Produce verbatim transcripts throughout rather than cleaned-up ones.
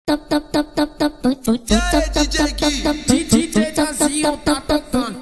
E aí, D J Gui? D J Dazinho tá tocando.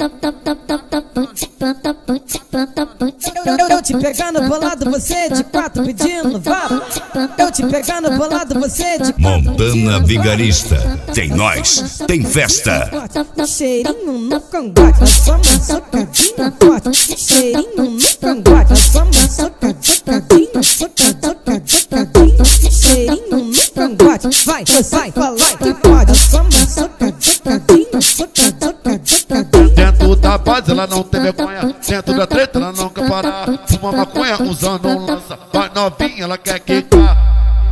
Eu te pegando bolado, você de quatro pedindo vara. Eu te pegando bolado, você de quatro Montana Vigarista, tem nós, tem festa. Cheirinho no cangote, só uma socadinha forte. Cheirinho no cangote, só uma socadinha, socadinha, socadinha. Cheirinho no cangote, vai, vai, vai que pode. Só uma socadinha, socadinha, socadinha. Dentro da base ela não tem vergonha, dentro da treta ela não quer parar. Fuma maconha usando um lança, vai novinha ela quer quicar.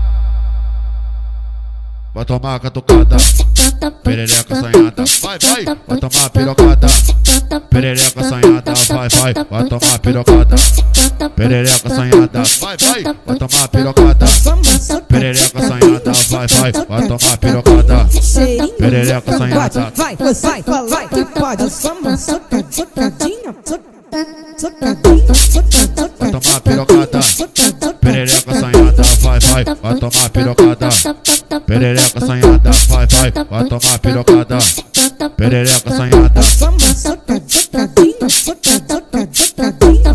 Vai tomar catucada, perereca assanhada, vai, vai, vai tomar pirocada. Perereca assanhada, vai, vai, vai tomar pirocada. Perereca assanhada, vai, vai, vai tomar pirocada. Perereca assanhada, vai, vai, vai tomar pirocada. Perereca assanhada, vai, vai, vai que pode. Só uma socadinha, socadinha, socadinha. vai tomar pirocada. Perereca assanhada, vai, vai, vai tomar pirocada. Perereca assanhada, vai, vai, vai tomar pirocada. Perereca assanhada. Só uma socadinha, socadinha.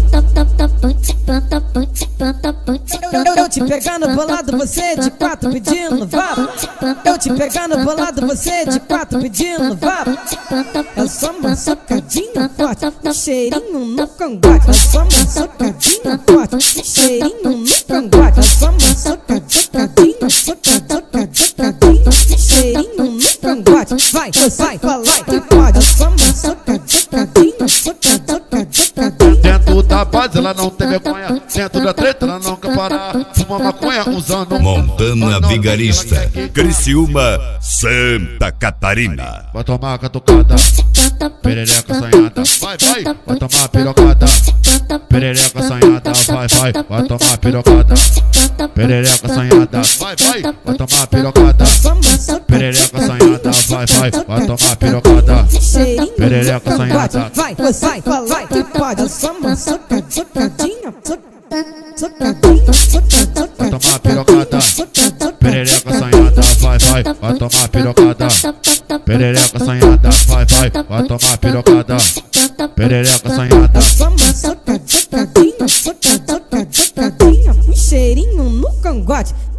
Eu te pegando bolado, você de quatro pedindo vara. Eu te pegando bolado, você de quatro pedindo vara. É só uma socadinha forte, cheirinho no cangote. É só uma socadinha forte, cheirinho no cangote. É só uma socadinha, socadinha, socadinha. Cheirinho no cangote, vai, vai, vai que pode. É só uma socadinha, socadinha, socadinha. Dentro da base ela não tem vergonha, dentro da treta ela não quer parar. Fuma maconha usando um Montana Vigarista, Criciúma, Santa Catarina. vai tomar catucada, perereca assanhada, vai, vai, vai tomar pirocada. Perereca assanhada, vai, vai, vai tomar pirocada. Perereca assanhada, vai, vai, vai tomar pirocada. Perereca assanhada, vai, vai, vai tomar pirocada. Perereca assanhada, vai, vai, vai que pode. Só uma socadinha, socadinha, socadinha. vai tomar pirocada. Perereca assanhada, vai, vai, vai tomar pirocada. Perereca assanhada, vai, vai, vai tomar pirocada. Perereca assanhada. Só uma socadinha, socadinha, socadinha. Cheirinho no cangote.